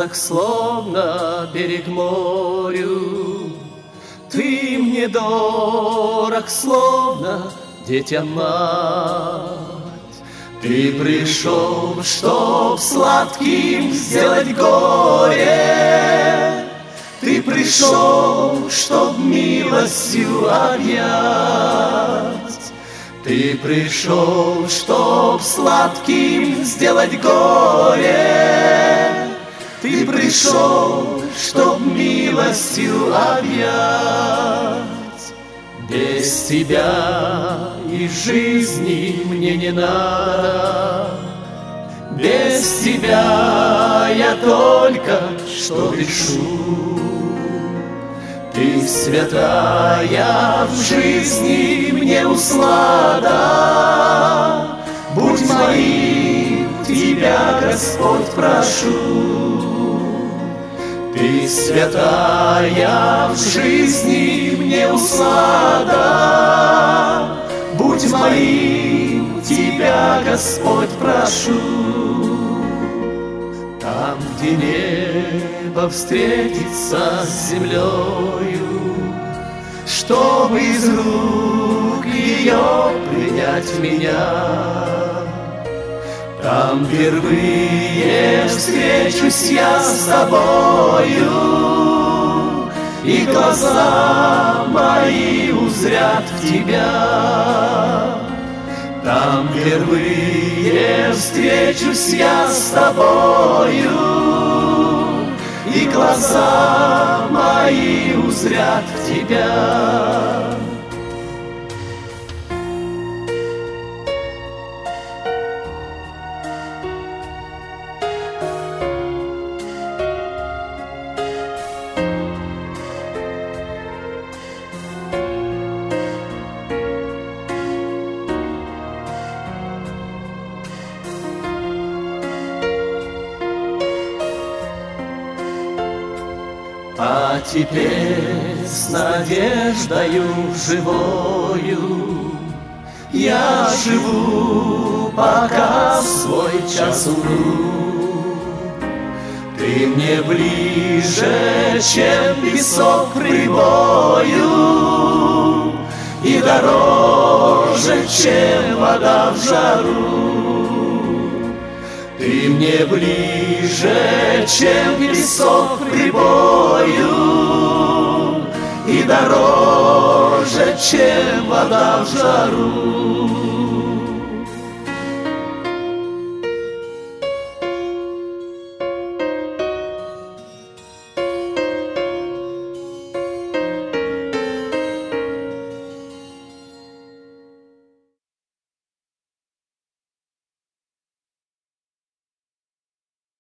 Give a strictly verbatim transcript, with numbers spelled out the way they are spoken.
близок, словно берег морю. Ты мне дорог, словно детям мать. Ты пришел, чтоб сладким сделать горе. Ты пришел, чтоб милостью объять. Ты пришел, чтоб сладким сделать горе. Ты пришел, чтоб милостью объять. Без тебя и жизни мне не надо. Без тебя я только что дышу. Ты святая в жизни мне услада. Будь моим, тебя, Господь, прошу. Ты святая в жизни мне услада. Будь моим, тебя, Господь, прошу. Там, где небо встретится с землею, чтобы из рук ее принять меня. Там впервые встречусь я с тобою, и глаза мои узрят в тебя. Там впервые встречусь я с тобою, и глаза мои узрят в тебя. А теперь с надеждою живою я живу, пока в свой час умру. Ты мне ближе, чем песок прибою, и дороже, чем вода в жару. Ты мне ближе, чем песок прибою, и дороже, чем вода в жару.